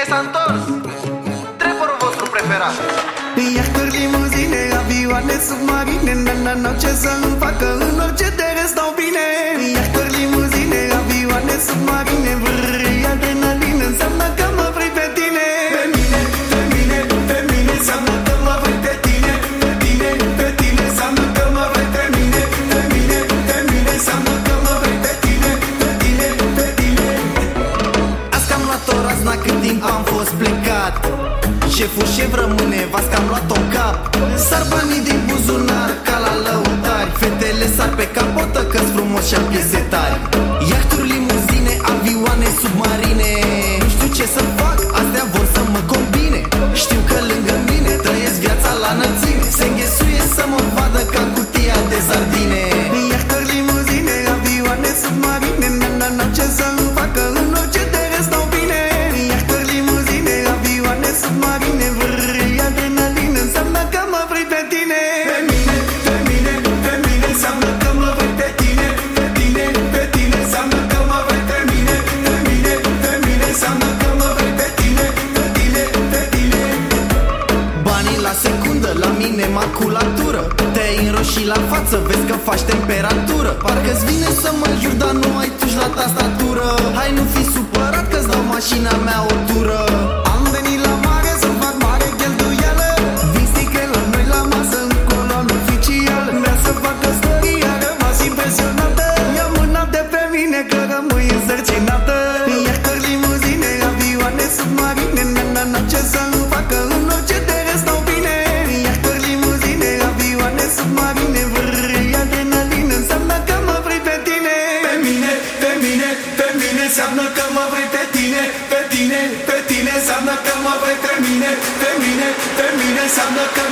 s-a întors, trepărul vostru preferat. Iahturi, limuzine, avioane, submarine, n-au ce să-mi facă, în orice tere stau bine. Iahturi, limuzine, avioane, submarine, adrenalină, înseamnă că mă vrei pe tine. Pe mine, pe mine, pe mine, înseamnă că mă vrei pe tine. Pe tine, pe tine, înseamnă că mă vrei pe mine. Pe mine, pe mine, înseamnă că mă vrei pe tine. Pe tine, pe tine. Azi că am luat o razna cât timp am fost plecat. Șeful șef rămâne, v-ați că am luat-o în cap. Sar banii din buzunar ca la lăutari. Fetele sar pe capotă că-s frumos și-am piese tari. Iahturi, limuzine, avioane, submarine. Nu știu ce să fac, astea vor să mă combine. Știu că lângă mine trăiesc viața la înălțime. Se înghesuie să mă vadă ca cutia de sardine. Iahturi, limuzine, avioane, submarine, n-au ce să-mi facă, în orice tere stau bine. Iahturi, limuzine, avioane, submarine, adrenalină, înseamnă că mă vrei pe tine. Pe mine, pe mine, pe mine, înseamnă că mă vrei pe tine. Pe tine, pe tine, înseamnă că mă vrei pe mine. Pe mine, pe mine, înseamnă că mă vrei pe tine. Pe tine, pe tine. Banii la secundă, la mine maculatură. Te-ai înroșit la față, vezi că faci temperatură. Parcă-ți vine să mă jur, dar nu ai tuși la tastatură. Hai, nu fi supărat că-ți dau mașina mea o tură. Am venit la mare să fac mare cheltuială. Vin sticle la noi la masă, în coloană oficială. Vrea să fac căsătorie, a rămas impresionată. Ia mâna de pe mine că rămâi însărcinată. Iahturi, limuzine, avioane, submarine, n-au ce să-mi facă, în orice tere stau bine. Iahturi, limuzine, avioane, submarine, adrenalină, înseamnă că mă vrei pe tine. Pe mine, pe mine, pe mine, înseamnă că mă vrei pe tine. Pe tine, pe tine, înseamnă că mă vrei pe mine. Pe mine, pe mine, înseamnă că